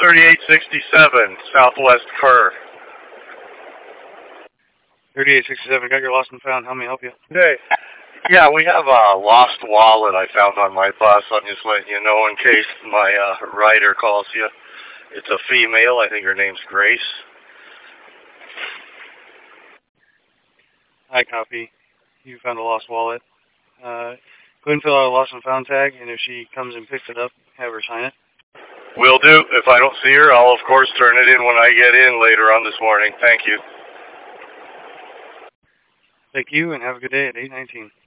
3867, Southwest Kerr. 3867, got your lost and found. How may I help you? Hey. Yeah, we have a lost wallet I found on my bus. I'm just letting you know in case my rider calls you. It's a female. I think her name's Grace. I copy. You found a lost wallet. Go ahead and fill out a lost and found tag, and if she comes and picks it up, have her sign it. Will do. If I don't see her, I'll of course turn it in when I get in later on this morning. Thank you. Thank you, and have a good day at 819.